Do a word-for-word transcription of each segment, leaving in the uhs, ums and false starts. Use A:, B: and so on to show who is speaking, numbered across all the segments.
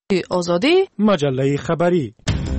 A: آزادی
B: مجله خبری.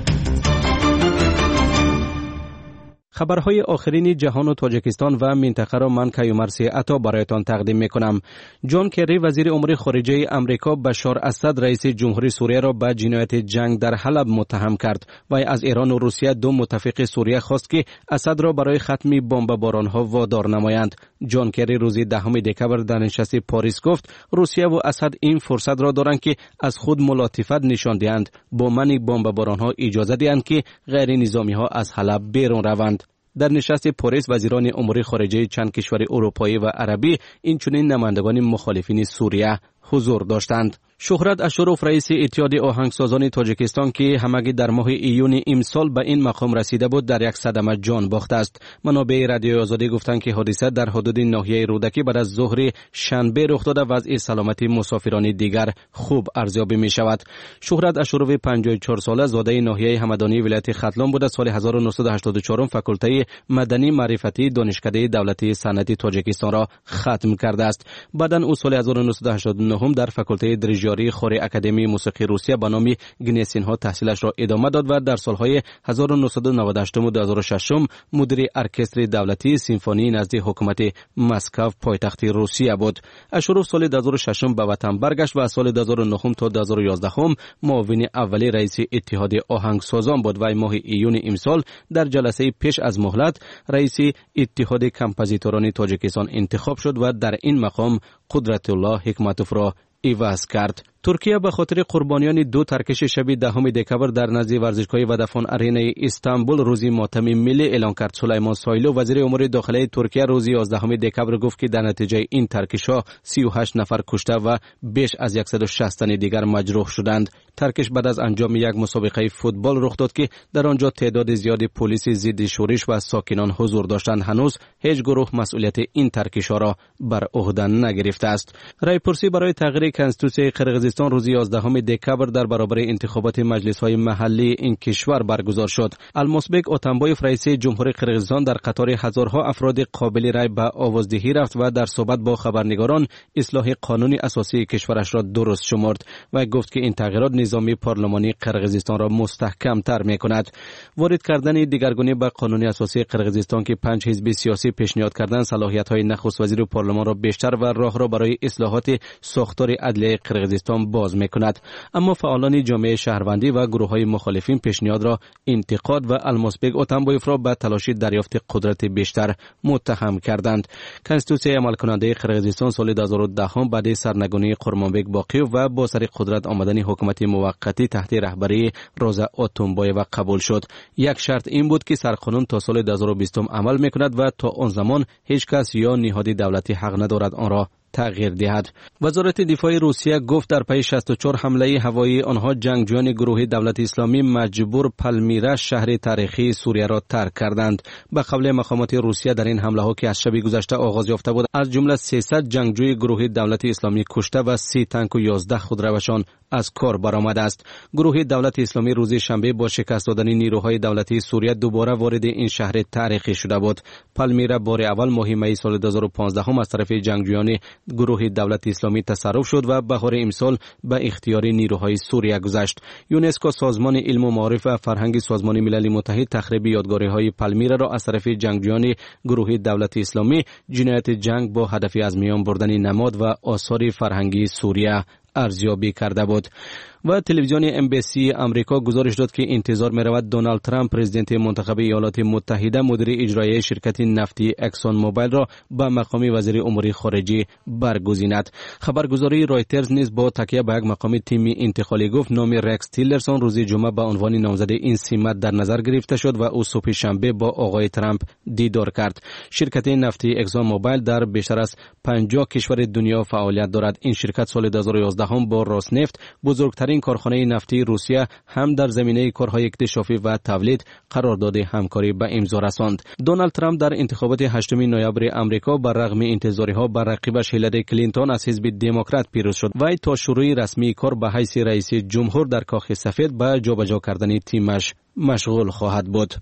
B: خبرهای آخرین جهان و تاجیکستان و منطقه را من کیومرثی عطا برایتان تقدیم میکنم. جان کری وزیر امور خارجه امریکا بشار اسد رئیس جمهوری سوریه را به جنایت جنگ در حلب متهم کرد و از ایران و روسیه دو متفق سوریه خواست که اسد را برای ختم بمباران‌ها وادار نمایند. جان کری روز دهم دکبر در نشست پاریس گفت روسیه و اسد این فرصت را دارند که از خود ملاطفت نشان دهند، با منع بمباران‌ها اجازه دهند که غیر نظامی‌ها از حلب بیرون روند. در نشست پاریس وزیران امور خارجه چند کشور اروپایی و عربی اینچنین نمایندگان مخالفین سوریه حضور داشتند. شهرت اشرف رئیس اتحاد آهنگسازان تاجیکستان که همگی در ماه ایون امسال به این مقام رسیده بود در یک صدمه جان باخته است. منابع رادیو آزادی گفتند که حادثه در حدود ناحیه رودکی بعد از ظهر شنبه رخ داده و وضع سلامتی مسافران دیگر خوب ارزیابی می شود. شهرت اشرف پنجاه و چهار ساله زاده ناحیه همدانی ولایت ختلان بود. سال هزار و نهصد و هشتاد و چهار فاکولته مدنی معرفتی دانشکده دولتی صنعتی تاجیکستان را ختم کرده است. بعداً او سال هزار و نهصد و هشتاد و نه در فاکولته دریجاری خور اکادمی موسیقی روسیه به نام گنسین ها تحصیلش را ادامه داد و در سالهای هزار و نهصد و نود و هشت و دو هزار و شش مدیر ارکستر دولتی سیمفونی نزد حکومت مسکو پایتخت روسیه بود. اشرف سال دو هزار و شش به وطن برگشت و سال دو هزار و نه تا دو هزار و یازده معاون اولی رئیس اتحاد آهنگسازان بود و ماه ایون امسال در جلسه پیش از مهلت رئیس اتحاد کمپوزیتوران تاجیکستان انتخاب شد و در این مقام قدرت الله حکمتوف را عوض کرد. ترکیه به خاطر قربانیان دو ترکش شب دهم دکبر در نزد ورزشگاه ودافون آرینای استانبول روزی ماتم ملی اعلان کرد. سلیمان سایلو وزیر امور داخلی ترکیه روز یازدهم دکبر گفت که در نتیجه این ترکش‌ها سی و هشت نفر کشته و بیش از صد و شصت تن دیگر مجروح شدند. ترکش بعد از انجام یک مسابقه فوتبال رخ داد که در آنجا تعداد زیادی پلیس ضد شورش و ساکنان حضور داشتند. هنوز هیچ گروه مسئولیت این ترکش‌ها را بر عهده نگرفته است. رایپرسی برای تغییر کنستیتوسیون قرقیزستان روز یازدهم دکبر در برابر انتخابات مجلس‌های محلی این کشور برگزار شد. المسبک اتنبایف رئیس جمهوری قرقیزستان در قطار هزارها افراد قابل رای به آوازدهی رفت و در صحبت با خبرنگاران اصلاح قانون اساسی کشورش را درست شمرد و گفت که این تغییرات نظام پارلمانی قرقیزستان را مستحکم تر می‌کند. وارد کردن دیگرگونی به قانون اساسی قرقیزستان که پنج حزب سیاسی پیشنهاد کردند صلاحیت‌های نخست وزیر و پارلمان را بیشتر و راه را برای اصلاحات ساختار عدلیه قرقیزستان باز می‌کند. اما فعالان جامعه شهروندی و گروه‌های مخالفین پیشنهاد را انتقاد و المسبک اتنبایف را به تلاش دریافت قدرت بیشتر متهم کردند. کنستیتوسیون عمل کننده قرقیزستان سال دو هزار و ده بعد سرنگونی قرمانبک باقیوف و با سر قدرت آمدن حکومت موقتی تحت رهبری روزا اتنبایووا قبول شد. یک شرط این بود که سرقانون تا سال دو هزار و بیست عمل می‌کند و تا آن زمان هیچ کس یا نهاد دولتی حق ندارد آن را تغییر دهد. وزارت دفاع روسیه گفت در پی شصت و چهار حمله هوایی آنها جنگجویان گروه دولت اسلامی مجبور پالمیرا شهر تاریخی سوریه را ترک کردند. به قول مقامات روسیه در این حمله ها که از شب گذشته آغاز یافته بود از جمله سیصد جنگجوی گروه دولت اسلامی کشته و سی تانک و یازده خودروشان از کار برآمده است. گروه دولت اسلامی روز شنبه با شکست دادن نیروهای دولتی سوریه دوباره وارد این شهر تاریخی شده بود. پالمیرا بار اول ماه می سال دو هزار و پانزده از طرف جنگجویان گروه دولت اسلامی تصرف شد و بهار امسال به اختیار نیروهای سوریه گذشت. یونسکو سازمان علم و معارف و فرهنگ سازمان ملل متحد تخریب یادگاری‌های پالمیرا را از طرف جنگجویان گروه دولت اسلامی جنایت جنگ با هدف از میان بردن نماد و آثار فرهنگی سوریه ارزیابی کرده بود. و تلویزیون ام بی سی امریکا گزارش داد که انتظار می‌رود دونالد ترامپ پرزیدنت منتخب ایالات متحده مدیر اجرایی شرکت نفتی اکسون موبایل را به مقام وزیر امور خارجه برگزیند. خبرگزاری رایترز نیز با تکیه به یک مقام تیمی انتقالی گفت نام رکس تیلرسون روز جمعه به عنوان نامزد این سمت در نظر گرفته شد و او صبح شنبه با آقای ترامپ دیدار کرد. شرکت نفتی اکسون موبایل در بیشتر از پنجاه کشور دنیا فعالیت دارد. این شرکت سال دو هزار و یازده با راسنفت بزرگترین این کارخانه نفتی روسیه هم در زمینه کارهای اکتشافی و تولید قرارداد همکاری به امضا رساند. دونالد ترامپ در انتخابات هشتم نوامبر آمریکا بر رغم انتظارها بر رقیبش هیلاری کلینتون از حزب دموکرات پیروز شد و تا شروع رسمی کار به حیث رئیس جمهور در کاخ سفید به جابجا کردن تیمش مشغول خواهد بود.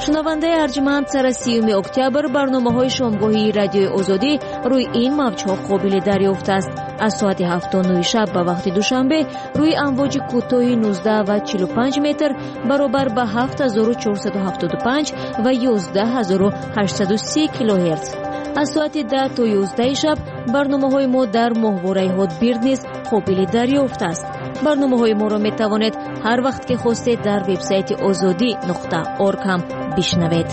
A: шунавандаи арҷманд сара сеюми октябр барномаҳои шомгоҳии радиои озодӣ рӯи ин мавҷҳо қобили дарёфт аст. аз соати ҳафту нӯи шаб ба вақти душанбе рӯи амвоҷи кӯтоҳи нуздаҳ ва чилу панҷ метр баробар ба ҳафт ҳазору чорсаду ҳафтоду панҷ ва ёздаҳ ҳазору ҳаштсаду си килоҳерц. аз соати даҳ то ёздаҳи шаб барномаҳои мо дар моҳвораи ҳотбирд низ қобили дарёфт аст. барномаҳои моро метавонед ҳар вақт ки хостед дар вебсайти озодӣ нуқта орг ҳам бишнавед.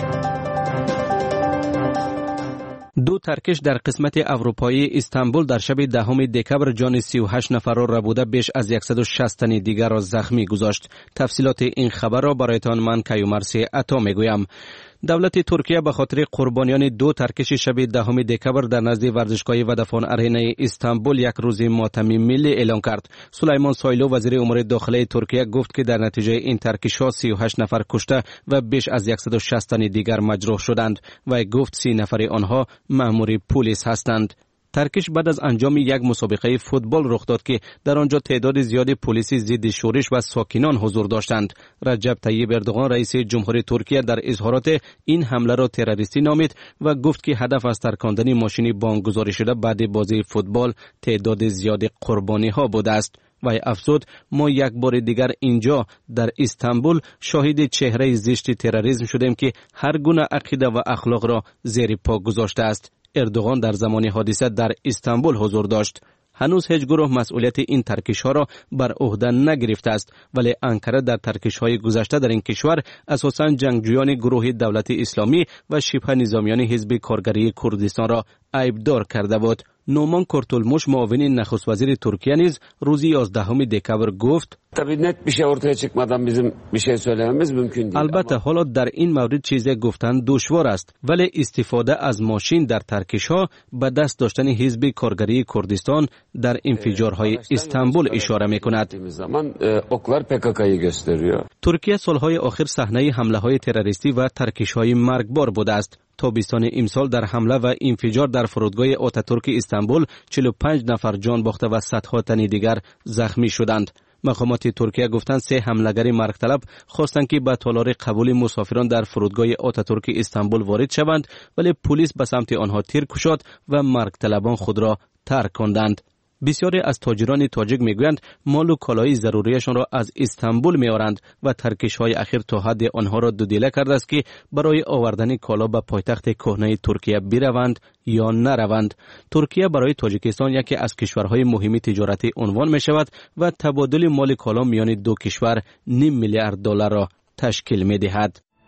B: ду таркиш дар қисмати аврупоии Истанбул дар шаби дҳуми декабр ҷони сию ҳашт нафарро бурда беш аз яксаду шаст тани дигарро захмӣ гузошт. тафсилоти ин хабарро бароятон ман Каюмарси Ато мегӯям. давлати Туркия ба хотири қурбонёни ду таркиши шаби дҳуми декабр дар назди варзишгоҳи Водафон Аренаи Истанбул як рӯзи мотами миллӣ эълон кард. Сулаймон Сойлу вазири умури дохилаи Туркия гуфт ки дар натиҷаи ин таркишҳо сию ҳашт нафар кушта ва беш аз яксаду шаст тани дигар маҷрӯҳ шуданд. Вай гуфт си нафари онҳо маъмури пулис ҳастанд. таркиш баъд аз анҷоми як мусобиқаи футбол рух дод ки дар он ҷо теъдоди зиёди полиси зидди шӯриш ва сокинон ҳузур доштанд. Раҷаб Таyyib Эрдоғон раиси ҷумҳури Туркия дар изҳороте ин ҳамларо террористӣ номид ва гуфт ки ҳадаф аз таркондани мошини бонкгузоришуда баъди бозии футбол теъдоди зиёди қурбониҳо будааст. вай афзуд: мо як бори дигар инҷо дар Истанбул шоҳиди чеҳраи зишти терроризм шудем ки ҳар гуна ақида ва ахлоқро зери по гузоштааст. Эрдоғон дар замони ҳодиса дар Истанбул ҳузур дошт. ҳанӯз ҳеҷ гурӯҳ масъулияти ин таркишҳоро бар уҳда нагирифтааст, вале Анкара дар таркишҳои гузашта дар ин кишвар асосан ҷангҷӯёни гурӯҳи давлати исломӣ ва шибҳа низомиёни ҳизби коргарии Курдистонро айбдор карда буд. Нумон Куртулмуш муовини нахуствазири Туркия низ рӯзи ёздаҳуми декабр гуфт: албатта ҳоло дар ин маврид чизе гуфтан душвор аст, вале истифода аз мошин дар таркишҳо ба даст доштани ҳизби коргарии Курдистон дар инфиҷорҳои Истанбул ишора мекунад. Туркия солҳои охир саҳнаи ҳамлаҳои террористӣ ва таркишҳои маргбор будааст. тобистони имсол дар ҳамла ва инфиҷор дар фурудгоҳи Отатурки Истанбул чилу панҷ нафар ҷон бохта ва садҳо тани дигар захмӣ шуданд. мақомоти Туркия гуфтанд се ҳамлагари маргталаб хостанд ки ба толори қабули мусофирон дар фурудгоҳи Отатурки Истанбул ворид шаванд, вале пулис ба самти онҳо тир кушод ва маргталабон худро тарк конданд. бисёре аз тоҷирони тоҷик мегӯянд молу колои зарурияшонро аз Истанбул меоранд ва таркишҳои ахир то ҳадде онҳоро дудила кардааст ки барои овардани коло ба пойтахти кӯҳнаи Туркия бираванд ё нараванд. Туркия барои Тоҷикистон яке аз кишварҳои муҳими тиҷоратӣ унвон мешавад ва табодули моли коло миёни ду кишвар ним миллиард долларро ташкил медиҳад.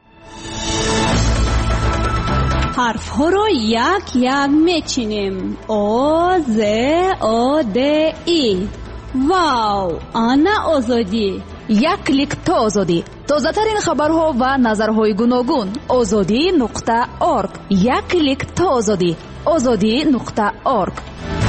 C: ҳарфҳоро як як мечинем. о з о д и. вау, ана озодӣ.
D: як клик то озодӣ. тозатарин хабарҳо ва назарҳои гуногун. озодӣ нуқта орг. як клик то озодӣ. озодӣ нуқта орг.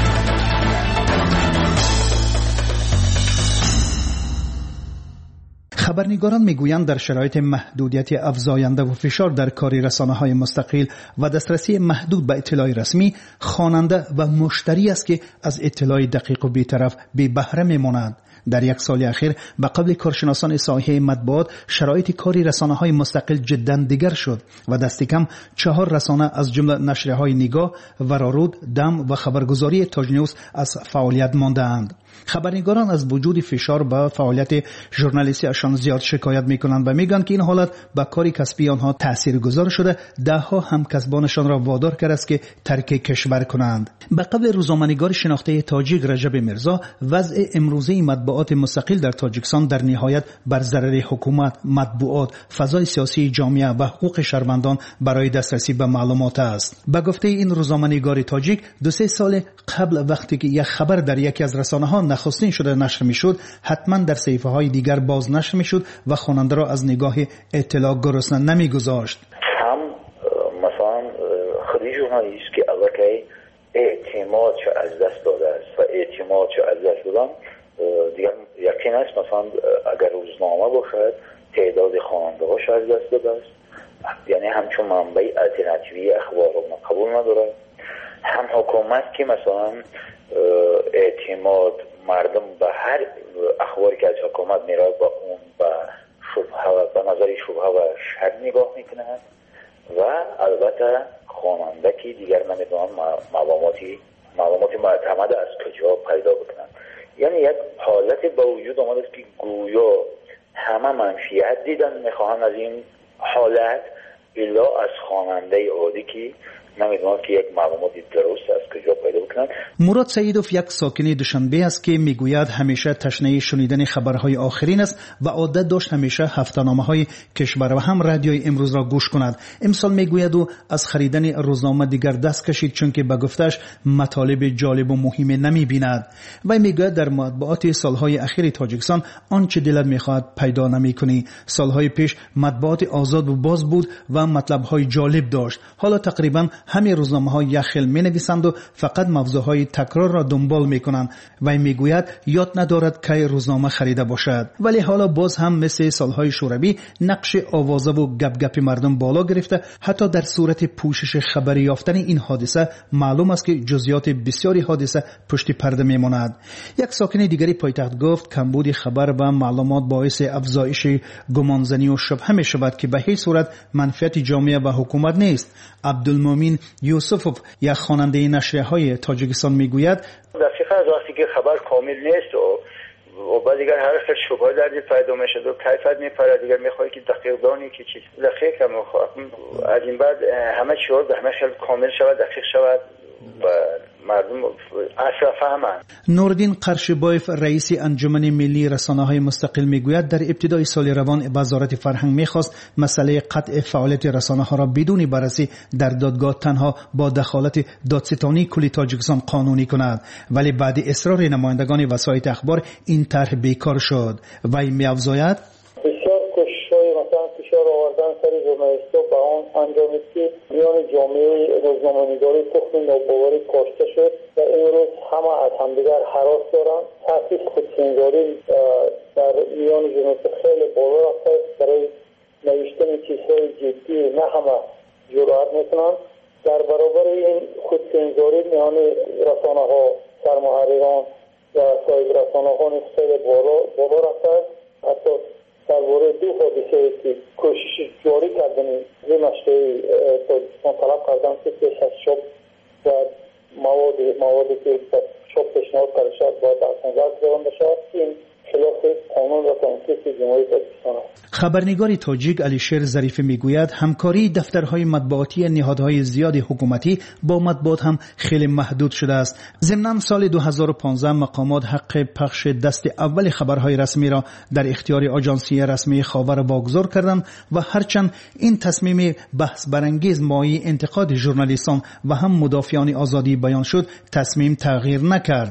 E: خبرنگاران میگویند در شرایط محدودیت افزاینده و فشار در کاری رسانه‌های مستقل و دسترسی محدود به اطلاع رسمی، خواننده و مشتری است که از اطلاع دقیق و بی‌طرف بی بهره میمانند. در یک سال اخیر به قبل کارشناسان ساحه مطبوعات شرایط کاری رسانه‌های مستقل جداً دیگر شد و دست کم چهار رسانه از جمله نشریه‌های نگاه، ورارود، دم و خبرگزاری تاج نیوز از فعالیت مانده‌اند. خبرنگاران از وجود فشار به فعالیت ژورنالیستیشان زیاد شکایت میکنند و میگن که این حالت به کار کسبی آنها تاثیرگذار شده، ده ها همکسبانشان را وادار کرده است که ترک کشور کنند. به قبل روزنامه‌نگار شناخته تاجیک رجب میرزا، وضع امروزه مطبوعات مستقل در تاجیکستان در نهایت بر ضرر حکومت، مطبوعات، فضای سیاسی جامعه و حقوق شهروندان برای دسترسی به معلومات است. به گفته این روزنامه‌نگار تاجیک، دو سه سال قبل وقتی که یک خبر در یکی از رسانه‌ها نخستین شده نشر میشد، حتما در صحیفه های دیگر باز نشر میشد و خواننده را از نگاه اطلاع گرسنه نمیگذاشت.
F: هم مثلا خیلی ژورنالیست که اگر که اعتمادش از دست داده است و اعتمادش از دست دادن دیگر یقین است، مثلا اگر روزنامه باشد تعداد خواننده هاش از دست داده است، یعنی همچون منبع الترناتیوی اخبار رو قبول نداره. هم حکومت که مثلا اعتماد مردم به هر اخباری که از حکومت میراد با اون به شبهه به نظر شبهه و شر نگاه میکنند و البته خواننده که دیگر نمیدونم معلوماتی معلومات معتمد از کجا پیدا بکنند. یعنی یک حالت به وجود آمده است که گویا همه منفیت دیدن میخواهند از این حالت الا از خواننده عادی که نمیدونم که یک معلوماتی درست از کجا پیدا بکنند.
E: مراد سعیدوف یک ساکن دوشنبه است که میگوید همیشه تشنه شنیدن خبرهای آخرین است و عادت داشت همیشه هفته‌نامه‌های کشور و هم رادیوی امروز را گوش کند. امسال میگوید او از خریدن روزنامه دیگر دست کشید چون که به گفتش مطالب جالب و مهم نمیبیند. و میگوید در مطبوعات سالهای اخیر تاجیکستان آنچه دلت میخواهد پیدا نمیکنی. سالهای پیش مطبوعات آزاد و باز بود و مطلبهای جالب داشت. حالا تقریبا همه روزنامه‌ها یک خل می‌نویسند و فقط موضوعهای تکرار را دنبال می‌کنند و میگوید یاد ندارد که روزنامه خریده باشد. ولی حالا باز هم مثل سالهای شوروی نقش آوازه و گپ گپ مردم بالا گرفته. حتی در صورت پوشش خبری یافتن این حادثه معلوم است که جزئیات بسیاری حادثه پشت پرده میماند. یک ساکن دیگری پایتخت گفت کمبود خبر و معلومات باعث افزایش گمانزنی و شبهه می‌شود که به هیچ صورت منفعت جامعه و حکومت نیست. عبدالمومن یوسفوف یک خواننده نشریه‌های تاجیکستان میگوید
F: دقیقاً از وقتی که خبر کامل نیست و و بعد دیگر هر خیلی شبهه در دید پیدا میشه و کیفیت میپره دیگر میخواد که دقیق دانی که چیز دقیق هم میخواد از این بعد همه چیز به همه خیلی کامل شود دقیق شود و مردم اصلا فهمند.
E: نوردین قرشبایف رئیس انجمن ملی رسانه‌های مستقل میگوید در ابتدای سال روان وزارت فرهنگ میخواست مسئله قطع فعالیت رسانه‌ها را بدون بررسی در دادگاه تنها با دخالت دادستانی کل تاجیکستان قانونی کند، ولی بعد اصرار نمایندگان وسایط اخبار این طرح بیکار شد. وی می‌افزاید
G: بسیار کوشش‌های مثلا فشار آوردن سر ژورنالیست‌ها به آن انجامید که میان جامعه روزنامه‌نگاری تخم ناباوری کاشته شد و امروز همه از همدیگر هراس دارند. تحقیق خودسنجاری در میان ژورنالیست خیلی بالا رفته برای نوشتن چیزهای جدی نه همه جرأت میکنند. در برابر این خودسنجاری میان رسانه‌ها سرمحرران و صاحب رسانه‌ها خیلی بالا بالا رفته. حتی درباره دو حادثه که کوشش جاری کردن این نشریه تاجیکستان طلب کردن که پیش از چاپ و مواد موادی که چاپ پیشنهاد کرده شد باید در نظر گرفته شود. این خلاف قانون و کنستیتوسیون جمهوری تاجیکستان است.
E: خبرنگار تاجیک علیشیر ظریف میگوید همکاری دفترهای مطبوعاتی نهادهای زیاد حکومتی با مطبوعات هم خیلی محدود شده است. ضمناً سال دو هزار و پانزده مقامات حق پخش دست اول خبرهای رسمی را در اختیار آژانسی رسمی خاور واگذار کردند و هرچند این تصمیم بحث برانگیز مایه انتقاد ژورنالیستان و هم مدافعان آزادی بیان شد، تصمیم تغییر نکرد.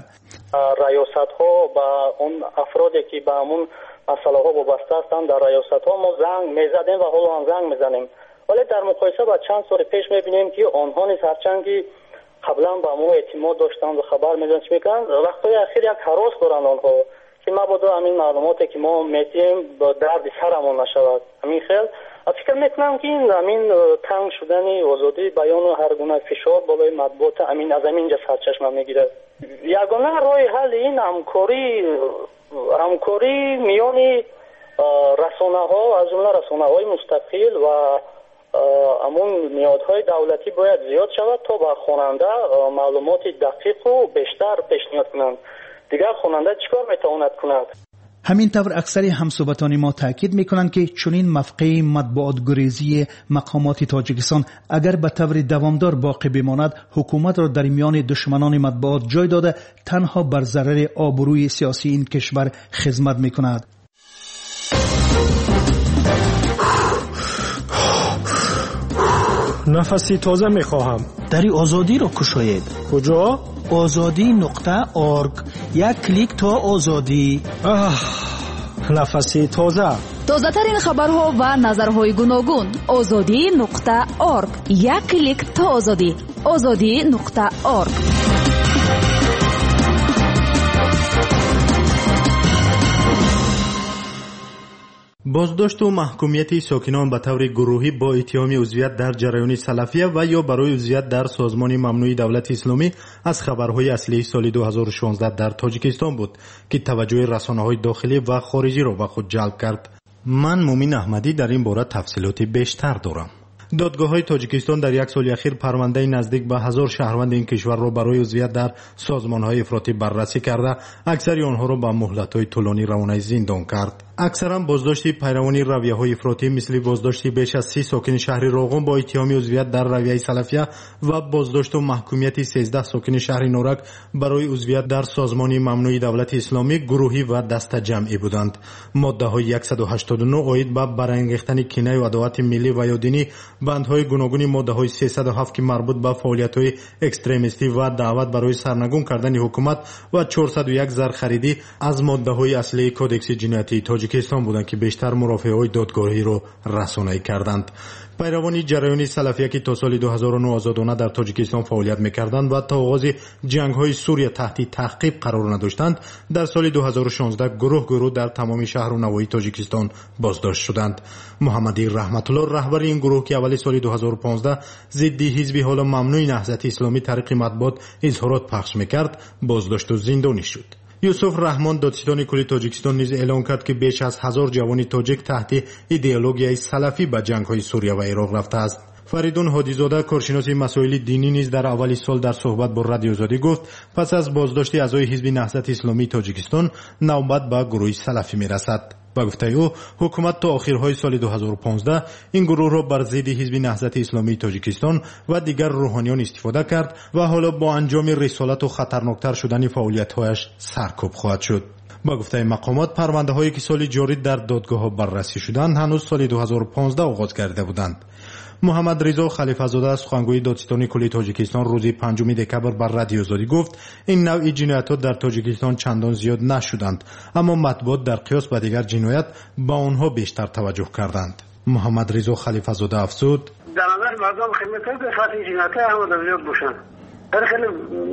G: ریاست ها با اون افرادی که به همون مسئله ها وابسته هستند در ریاست ها ما زنگ میزدیم و حالا هم زنگ میزنیم، ولی در مقایسه با چند سال پیش میبینیم که آنها نیز هرچند قبلا به ما اعتماد داشتند و خبر میدن چی میکنن وقتی اخیر یک هراس دارند آنها که مبادا همین معلوماتی که ما میتیم با درد سرمون نشود. همین خیل فکر میکنم که این همین تنگ شدن آزادی بیان و هر گونه فشار بالای مطبوعات همین از همینجا سرچشمه میگیره. یگانه راه حل این همکاری همکاری میان رسانه ها از جمله رسانه های مستقل و همون نهادهای دولتی باید زیاد شود تا به خواننده معلومات دقیق و بیشتر پیشنهاد کنند. دیگر خواننده چیکار میتواند کند؟
E: همین طور اکثر همصحبتان ما تاکید میکنند که چنین مفقه مطبوعات گریزی مقامات تاجیکستان اگر به طور دوامدار باقی بماند حکومت را در میان دشمنان مطبوعات جای داده تنها بر ضرر آبروی سیاسی این کشور خدمت میکند.
H: نفسی تازه میخواهم.
I: دری آزادی را کشاید.
H: کجا؟
I: آزادی نقطه آرگ. یک کلیک تا آزادی.
H: آه نفسی تازه.
D: تازه ترین خبرها و نظرهای گوناگون. آزادی نقطه آرگ. یک کلیک تا آزادی. آزادی نقطه آرگ.
J: بازداشت و محکومیت ساکنان به طور گروهی با اتهام عضویت در جریان سلفیه و یا برای عضویت در سازمان ممنوع دولت اسلامی از خبرهای اصلی سال دو هزار و شانزده در تاجیکستان بود که توجه رسانه‌های داخلی و خارجی را به خود جلب کرد. من مومین احمدی در این باره تفصیلاتی بیشتر دارم. دادگاه‌های تاجیکستان در یک سال اخیر پرونده نزدیک به هزار شهروند این کشور را برای عضویت در سازمان‌های افراطی بررسی کرده، اکثر آنها را به مهلت‌های طولانی روانه زندان کرد. اکثرا بازداشت پیروان رویه‌های افراطی مثل بازداشت بیش از سی ساکن شهر راغون با اتهام عضویت در رویه سلفیه و بازداشت و محکومیت سیزده ساکن شهر نورک برای عضویت در سازمان ممنوع دولت اسلامی گروهی و دسته جمعی بودند. ماده‌های صد و هشتاد و نه عاید به برانگیختن کینه و عداوت ملی و یا دینی، بندهای گوناگون ماده‌های سیصد و هفت که مربوط به فعالیت‌های اکستریمیستی و دعوت برای سرنگون کردن حکومت و چهارصد و یک زرخریدی از ماده‌های اصلی کدکس جنایتی تاجیکستان بودند که بیشتر مرافعه‌های دادگاهی را رسانه‌ای کردند. پیروان جریان سلفیه که تا سال دو هزار و نه آزادانه در تاجیکستان فعالیت می‌کردند و تا آغاز جنگ‌های سوریه تحت تعقیب قرار نداشتند، در سال دو هزار و شانزده گروه گروه در تمام شهر و نواحی تاجیکستان بازداشت شدند. محمدی رحمت الله رهبر این گروه که اول سال دو هزار و پانزده ضد حزب حالا ممنوع نهضت اسلامی طریق مطبوعات اظهارات پخش می‌کرد، بازداشت و زندانی شد. یوسف رحمان دادستان کلی تاجیکستان نیز اعلام کرد که بیش از هزار جوان تاجیک تحت ایدئولوژی سلفی به جنگ‌های سوریه و عراق رفته است. فریدون هادیزاده کارشناس مسائل دینی نیز در اول سال در صحبت با رادیو آزادی گفت پس از بازداشت اعضای حزب نهضت اسلامی تاجیکستان نوبت به گروه سلفی میرسد. با گفته او حکومت تا آخرهای سال دو هزار و پانزده این گروه را بر ضد حزب نهضت اسلامی تاجیکستان و دیگر روحانیان استفاده کرد و حالا با انجام رسالت و خطرناکتر شدن فعالیت‌هایش سرکوب خواهد شد. با گفته مقامات پرونده‌هایی که سال جاری در دادگاه‌ها بررسی شدند هنوز سال دو هزار و پانزده آغاز کرده بودند. محمد رضا خلیفه زاده سخنگوی دادستان کلی تاجیکستان روز پنجم دکبر بر رادیو آزادی گفت این نوع جنایت‌ها در تاجیکستان چندان زیاد نشدند، اما مطبوعات در قیاس با دیگر جنایت با آنها بیشتر توجه کردند. محمد رضا خلیفه زاده افزود
K: در نظر مردم خدمت به خاطر جنایت هم در زیاد باشن. در خیلی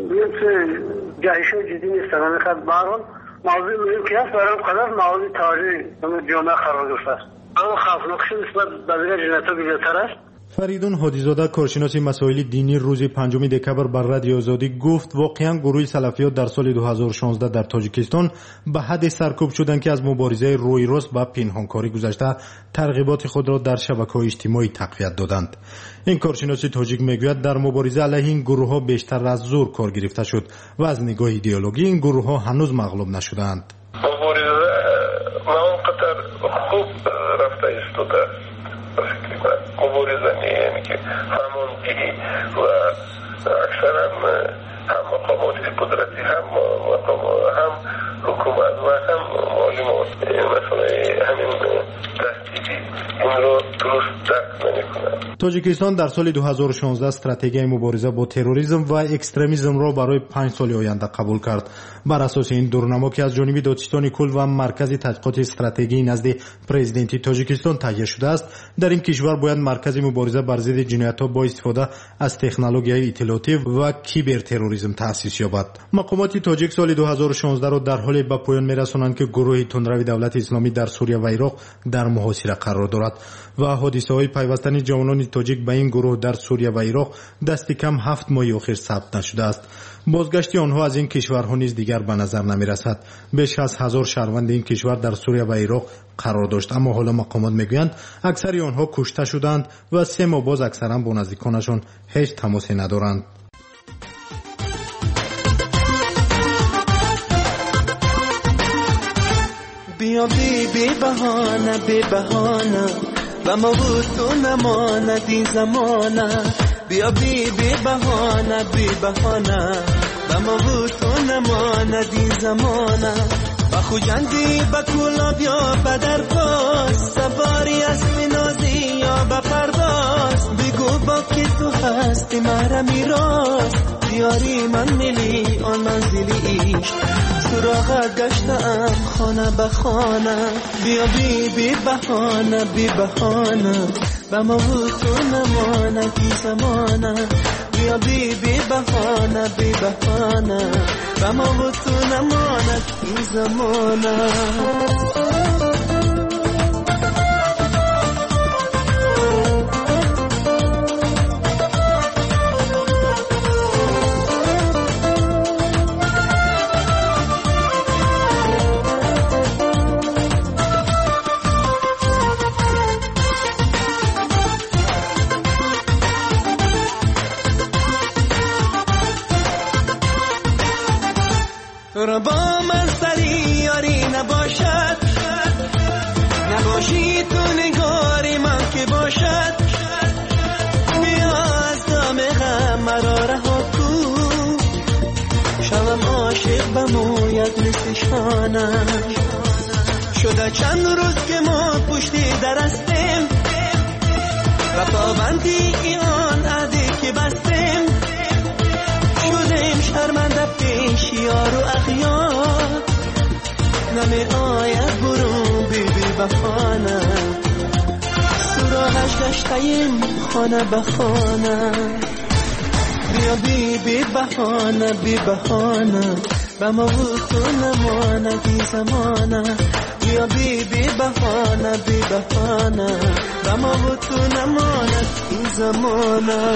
K: بیت جایش جدی نیست. من خد بارون موضوع مهم که است برای قدر موضوع تاریخی جامعه قرار گرفته است. اما خوفناکش نسبت به دیگر جنایت‌ها بیشتر است.
J: فریدون هادیزاده کارشناس مسائل دینی روز پنجم دکبر بر رادیو آزادی گفت واقعا گروه سلفیات در سال دو هزار و شانزده در تاجیکستان به حد سرکوب شدند که از مبارزه روی راست با پنهانکاری گذشته ترغیبات خود را در شبکه‌های اجتماعی تقویت دادند. این کارشناس تاجیک میگوید در مبارزه علیه این گروه‌ها بیشتر از زور کار گرفته شد و از نگاه ایدئولوژی این گروه‌ها هنوز مغلوب نشدند.
L: مبارزه ما اونقدر خوب رفته ایستاده مبارزه نیه که همون دیگی و اکثر هم هم مقامات قدرتی هم هم حکومت و هم معلومات مثلا همین دستیدی این رو درست درک نمی کنند.
J: تاجیکستان در سال دو هزار و شانزده استراتژی مبارزه با تروریسم و اکستریمیسم را برای پنج سال آینده قبول کرد. بر اساس این دورنما که از جانب دادستان کل و مرکز تحقیقات استراتژی نزد پرزیدنت تاجیکستان تهیه شده است، در این کشور باید مرکز مبارزه بر ضد جنایت‌ها با استفاده از تکنولوژی اطلاعاتی و کیبر تروریسم تأسیس یابد. مقامات تاجیک سال دو هزار و شانزده را در حال به پایان می‌رسانند که گروه تندروی دولت اسلامی در سوریه و عراق در محاصره قرار دارد و حادثه‌های پیوستن جوانان تاجیک به این گروه در سوریه و عراق دست کم هفت ماه اخیر ثبت نشده است. بازگشت آنها از این کشورها نیز دیگر به نظر نمی‌رسد. بیش از هزار شهروند این کشور در سوریه و عراق قرار داشت، اما حالا مقامات میگویند اکثر آنها کشته شدند و سه ماه باز اکثرا با نزدیکانشان هیچ تماسی ندارند.
M: بیا بی بی بهانه بی بهانه و ما بود تو نماند این زمانه. بیا بی بی بهانه بی بهانه و ما بود تو نماند این زمانه. با خوجندی با کلاب یا بدر پاس سواری اسم نازی یا با پرواز بگو با که تو هستی مرا میراست دیاری من ملی آن منزلی ایش سراغت گشتم خانه به خانه. بیا بی بی بهانه بی بهانه و ما بود تو نمانه کی زمانه. بیا بی بی بهانه بی بهانه و ما بود تو نمانه کی زمانه. تو را با من سری یاری نباشد، نباشی تو نگاری من که باشد. بیا از دام غم مرا رها کو، شوم عاشق بموید مثل شانم. شده چند روز که ما پشتی در هستیم، و پابندی آن عهدی که بستیم. شدیم شرمنده پیش یار و اغیار، نمی آید برو بی بی بخانه. سراغش گشتیم خانه بخانه. بیا بی بی بخانه بی بخانه، و ما و تو نمانه بی زمانه. بیا بی بی بخانه بی بخانه، و ما و تو نمانه بی زمانه.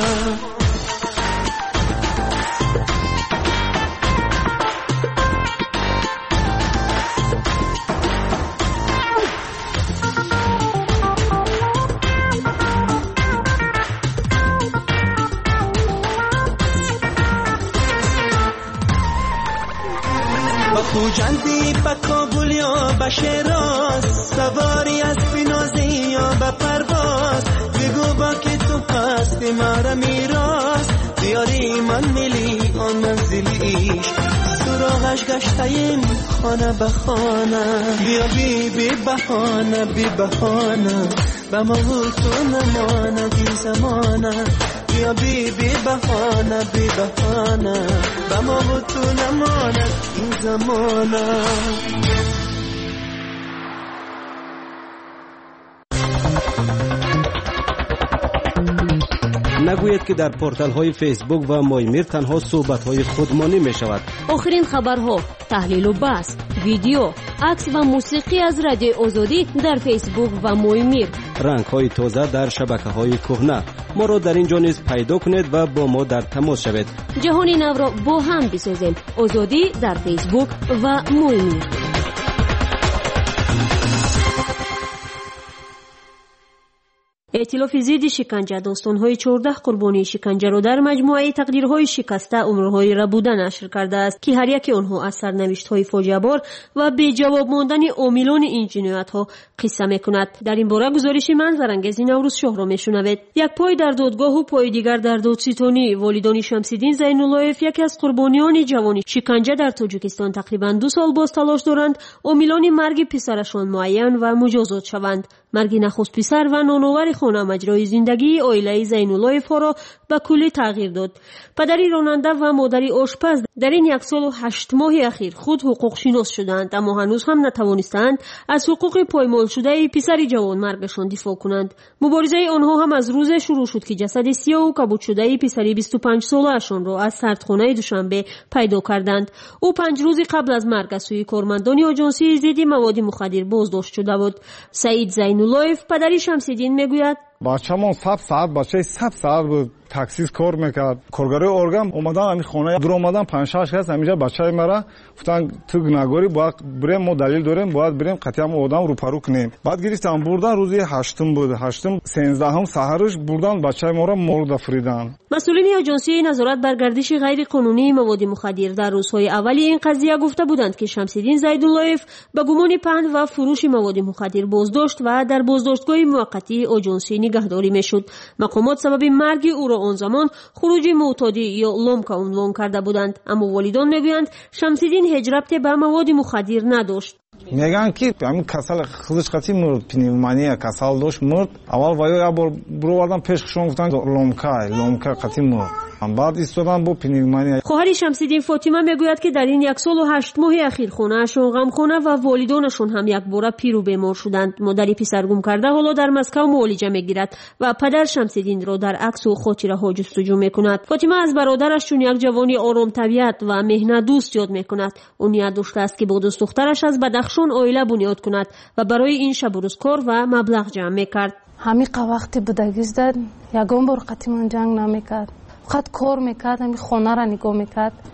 M: خوجندی با کابل یا با شیراز، سواری از بینازی یا با پرواز. بگو با که تو هستی مرا میراز، بیاری من ملی آن منزلیش. سراغش گشتیم خانه به خانه. بیا بی بی بهانه بی بهانه، و ما و تو نمانه بی زمانه. بیا بی بی بهانه بی بهانه، و ما و تو نمانه این زمانه.
B: نگوید که در پورتال های فیسبوک و مایمیر تنها صحبت های خودمانی می شود.
A: آخرین خبرها، تحلیل و بحث، ویدیو، عکس و موسیقی از رادیو آزادی در فیسبوک و مایمیر.
B: رنگ های تازه در شبکه های کهنه. ما را در اینجا نیز پیدا کنید و با ما در تماس شوید.
A: جهانی نو را با هم بسازیم. آزادی در فیسبوک و مایمیر. ائتلاف ضد شکنجه داستان‌های چهارده قربانی شکنجه را در مجموعه تقریرهای شکسته عمرهای ربوده نشر کرده است که هر یک آنها از سرنوشت‌های فاجعه‌بار و بی جواب ماندن عاملان این جنایت‌ها قصه می‌کند. در این باره گزارش منظرانگیز نوروز شاه را می‌شنوید. یک پای در دادگاه و پای دیگر در دادستانی. والدان شمس‌الدین زین‌اللهیف، یکی از قربانیان جوانی شکنجه در تاجیکستان، تقریباً دو سال باز تلاش دارند عاملان مرگ پسرشان معین و مجازات شوند. مرگ نخست پسر و نانآور خانه مجرای زندگی عائله زین‌اللهیف را به کلی تغییر داد. پدری راننده و مادری آشپز در این یک سال و هشت ماه اخیر خود حقوق شناس شدند، اما هنوز هم نتوانستند از حقوق پایمال شده پسر جوان مرگشان دفاع کنند. مبارزه آنها هم از روز شروع شد که جسد سیاه و کبود شده پسر بیست و پنج ساله‌شان را از سردخانه دوشنبه پیدا کردند. او پنج روز قبل از مرگ از سوی کارمندان آژانسی ضد مواد مخدر بازداشت شده بود. سعید زین‌اللهیف، پدری شمس‌الدین، میگوید
N: بچه‌مون صد ساعت بچه صد ساعت بود تاکسی کار میکرد. کارگرای ارگان اومدن همین خونه در اومدن پنج شش کس همینجا بچه‌ی مرا گفتن تو گناهگاری باید بریم، ما دلیل داریم باید بریم قطعا آدم رو پرو کنیم. بعد گرفتن بردن. روزی هشتم بود، هشتم سیزدهم سحرش بردن بچه‌ی ما را مرد افریدن.
A: مسئولین آژانسی نظارت بر گردش غیر قانونی مواد مخدر در روزهای اولی این قضیه گفته بودند که شمس‌الدین زین‌اللهیف به گمان پهن و فروش مواد مخدر بازداشت و در بازداشتگاه موقتی آژانسی نگهداری میشد. مقامات سبب مرگ او را آن زمان خروج معتادی یا لومکا عنوان کرده بودند، اما والدان میگویند شمس‌الدین هیچ ربطی به مواد مخدر نداشت.
N: میگن که همین کسل خودش قطعی مرد، پنیمونیا کسل داشت مرد. اول وایو یا بر بروادن پیششون گفتن لومکا لومکا قطعی مرد. بعد ایستادن با پنیمونیا. خواهر
A: شمس‌الدین فاطمه میگوید که در این یک سال و هشت ماه اخیر خانه‌شان غمخانه و والدانشون هم یک بار پیرو بیمار شدند. مادری پسر گم کرده حالا در مسکو معالجه میگیرد و پدر شمس‌الدین را در عکس و خاطره ها جستجو میکند. فاطمه از برادرش چون یک جوانی آرام طبیعت و مهنت دوست یاد میکند. او نیت داشته است که با دوست دخترش از بدخشان عائله بنیاد کند و برای این شب و روز کار و مبلغ جمع میکرد.
O: همین وقتی بودگیش داد یگان بار قطعی من جنگ نمیکرد، فقط کار میکرد، همین خانه را نگاه میکرد.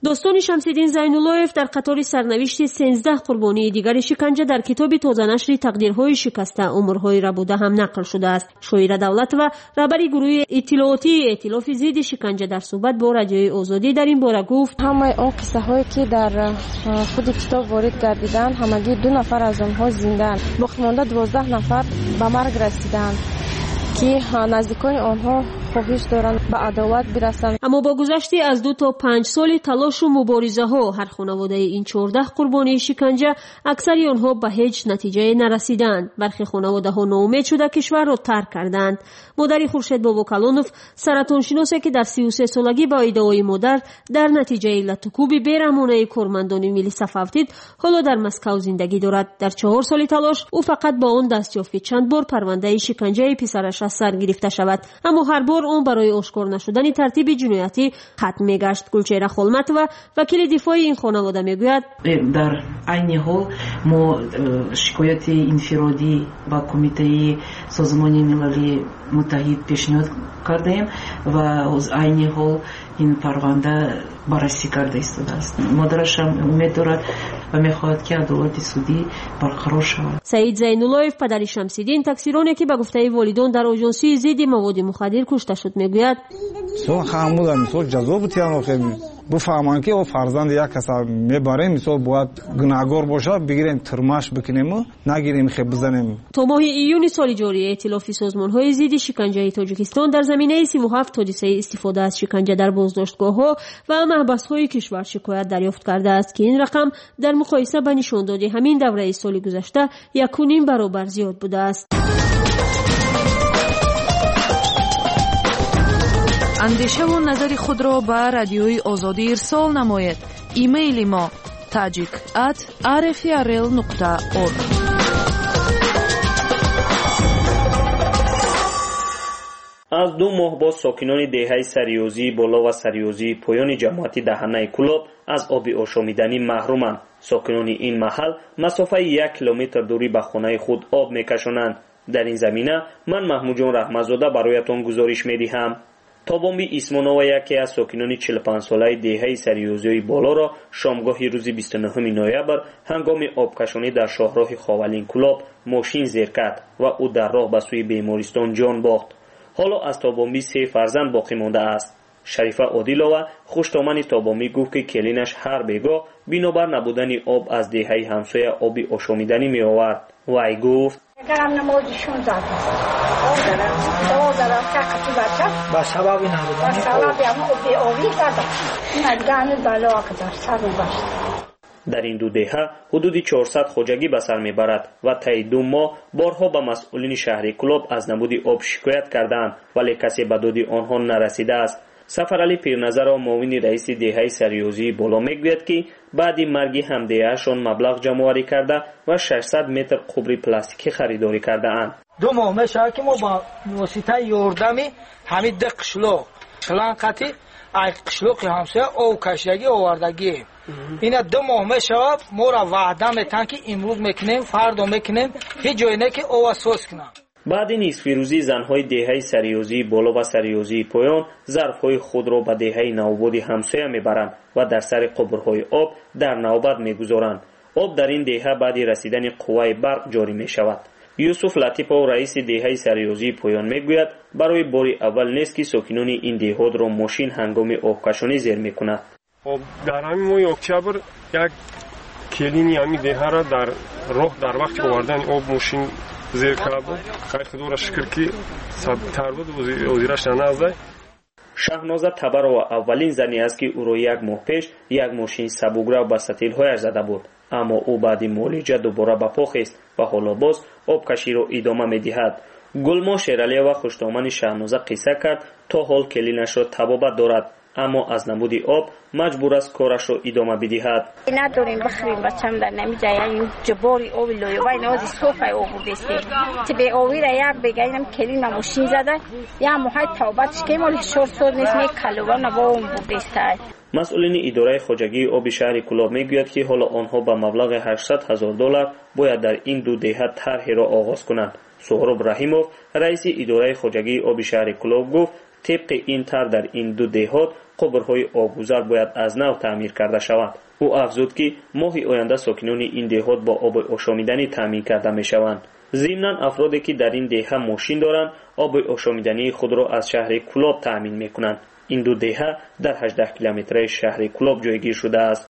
P: داستان شمس‌الدین زین‌اللهیف در قطار سرنوشت سیزده قربانی دیگر شکنجه در کتاب تازه‌نشر تقدیرهای شکسته عمرهای ربوده هم نقل شده است. شاعر دولت و رهبر گروه اطلاعاتی ائتلاف ضد شکنجه در صحبت با رادیوی آزادی در این باره گفت:
Q: همه اون قصه هایی که در خود کتاب وارد گردیدن همگی دو نفر از آنها زنده، باقی مانده دوازده نفر به مرگ رسیدند که نزدیکای آنها خواهش دارند به عدالت برسند.
P: اما با گذشت از دو تا پنج سال تلاش و مبارزه ها هر خانواده این چهارده قربانی شکنجه اکثری آنها به هیچ نتیجه نرسیدند. برخی خانواده ها ناامید شده کشور را ترک کردند. مادر خورشید باباکلانوف سرطان شناسی که در سی و سه سالگی با ایده‌های مادر در نتیجه علت کوب بیرحمانه کارمندان ملی صفافتید حالا در مسکو زندگی دارد. در چهار سال تلاش او فقط با آن دست یافت چند بار پرونده شکنجه پسرش از سر گرفته شود، اما هر بار اون برای آشکار نشدن ترتیب جنایتی ختم میگشت. گلچهره خلمت و وکیل دفاع این خانواده میگوید:
R: در عین حال ما شکایت انفرادی با کمیته سازمان ملل متحد پیشنهاد کردیم و از عین حال این پرونده بررسی کرده ایستاده است. مادرش هم امید دارد و میخواهد که عدالت سودی برقرار شود.
P: سعید زین‌اللهیف پدر شمس‌الدین تقصیرانی که به گفته والدین در آژانسی ضد مواد مخدر کشته شد میگوید:
N: سو خاموده مثل جزا بودن خیلی بفهمن که او فرزند یک کس میبریم مثل باید گناهکار باشه بگیریم ترماش بکنیم نگیریم خیلی بزنیم.
P: تا ماه ایون سال جاری ائتلاف سازمان‌های ضد شکنجه تاجیکستان در زمینه سی و هفت حادثه استفاده از شکنجه در بازداشتگاه‌ها و محبس‌های کشور شکایت دریافت کرده است که این رقم در مقایسه با نشاندادی همین دوره سال گذشته یک و نیم برابر زیاد بوده است.
D: اندیشه و نظر خود را به رادیوی آزادی ارسال نماید. ایمیل ما tajik at r f r l nokta org.
S: از دو ماه با ساکنان دهه سریازی بالا و سریازی پایان جماعتی دهنه کلاب از آب آشامیدنی محرومند. ساکنان این محل مسافه یک کیلومتر دوری به خانه خود آب میکشانند. در این زمینه من محمود جان رحمتزاده برایتان گزارش میدهم. تابامبی اسمانова یکی از ساکنان چهل و پنج ساله دهه سریازی بالا را شامگاه روز بیست و نهم نوامبر هنگام آبکشانی در شاهراه خاولین کلاب ماشین زیر کرد و او در راه به سوی بیمارستان جان باخت. حالا از تابامبی سه فرزند باقی مانده است. شریفه عادلova خوشتامن تابامبی گفت که کلینش هر بیگاه بنابر نبودن آب از دهه همسایه آب آشامیدنی می آورد. وی گفت:
T: گرم نمازشون زد است. آب دارم. آب دارم که قطعی بچه.
I: با سببی نبودن.
T: با سببی اما بی آبی زد است. این از گرم بلا که در سر میباشد.
S: در این دو دهه حدود چهارصد خواجگی به سر میبرد و طی دو ماه بارها به مسئولین شهری کلاب از نبود آب شکایت کردند ولی کسی به داد آنها نرسیده است. سفرعلی پیرنظر و معاون رئیس دهه سریازی بالا میگوید که بعد مرگ همدیه‌شان مبلغ جمع‌آوری کرده و ششصد متر قبر پلاستیکی خریداری کرده اند.
I: دو ماه میشه که ما با واسطه یاردمی همین ده قشلوق کلانقتی ای قشلوق همسایه او کشیدگی آوردگی اینا دو ماه میشه ما را وعده میتن که امروز میکنیم فردا میکنیم هیچ جایی نه که او اساس کنن.
S: بعد نصف روزی زنهای دهه سریازی بالا و سریازی پایان ظرفهای خود را به دهه نوآباد همسایه میبرند و در سر قبرهای آب در نوبت میگذارند. آب در این دهه بعد رسیدن قوه برق جاری میشود. یوسف لطیفov رئیس دهه سریازی پایان میگوید برای بار اول نیست که ساکنان این دهات را ماشین هنگام آبکشانی زیر میکند.
U: خب در همین ماه اکتبر یک کلینی همین دهه را در راه در وقت آوردن آب ماشین زیر کرده بود. خیلی خدا را شکر که تر بود وزیرش نازده.
S: شهنازه تبروا اولین زنی است که او را یک ماه پیش یک ماشین سبوکرو به ستیل‌هایش زده بود، اما او بعد معالجه دوباره به پا خیست و حالا باز آبکشی را ادامه می‌دهد. گلما شیرالی‌وا خوشتامن شهنازه قصه کرد تا حال کلینش را تبابت دارد، اما از نبود آب مجبور است کارش را ادامه بدهد.
T: نداریم بخریم بچم در نمیجه این جباری آب لویوای نازی صوفه آب بودسته تی به آوی را یک بگیرم کلین ماشین زده یا محای توبتش که مالی شور سود نیست می کلوه نبا اون بودسته.
S: مسئولین اداره خواجگی آب شهر کلاب میگوید که حالا آنها به مبلغ هشتصد هزار دلار باید در این دو دهه طرحی را آغاز کنند. سهراب رحیموف رئیس اداره خواجگی آب شهر کلاب گفت طبق این طرح در این دو دهات قبرهای آبگذر باید از نو تعمیر کرده شود. او افزود که ماه آینده ساکنان این دهات با آب آشامیدنی تامین کرده می شوند. ضمناً افرادی که در این دهه ماشین دارند آب آشامیدنی خود را از شهر کولاب تامین می کنند. این دو دهه در هجده کیلومتری شهر کولاب جایگیر شده است.